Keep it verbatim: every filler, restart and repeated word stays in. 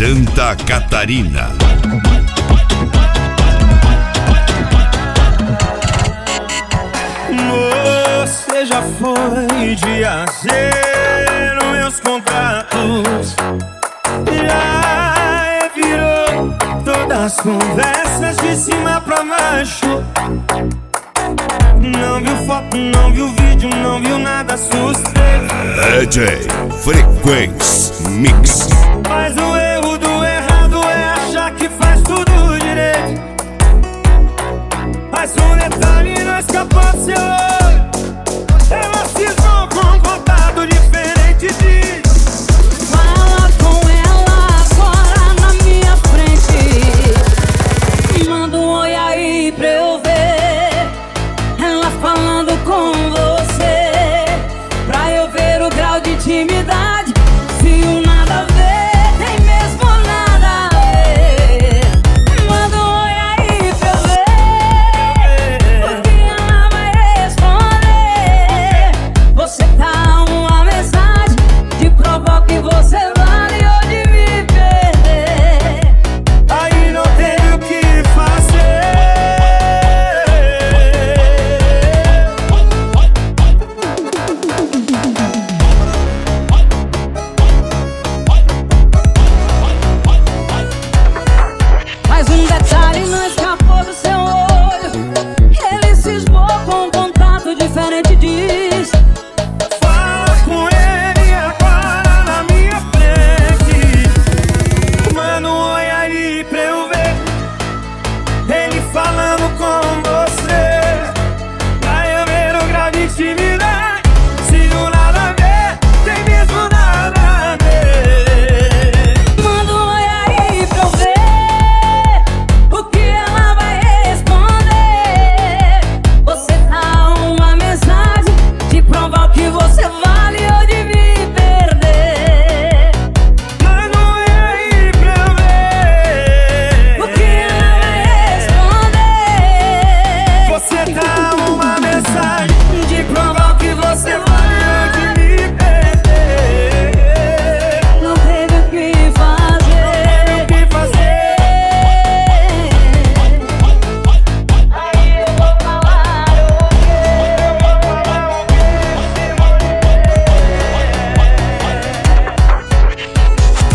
Santa Catarina. Você já foi de zero meus contratos, já virou todas as conversas de cima pra baixo. Não viu foto, não viu vídeo, não viu nada suspeito. D J Frequência Mix. Mas o erro do errado é achar que faz tudo direito. Mas um detalhe não escapou do seu olho. Ela cismou com um contato diferente de... Fala com ela agora na minha frente. Manda um oi aí pra eu ver ela falando com você, pra eu ver o grau de intimidade. Se o nada a ver tem mesmo nada a ver. Manda um oi aí pra eu ver, porque ela vai responder. Você tá uma mensagem de prova que você vale ou de me perder. Aí não tem o que fazer. Mas um detalhe não escapou do seu olho. Ele cismou com um contato diferente disso. Fala com ele agora na minha frente. Manda um oi aí pra eu ver ele falando com você, pra eu ver o grau de intimidade.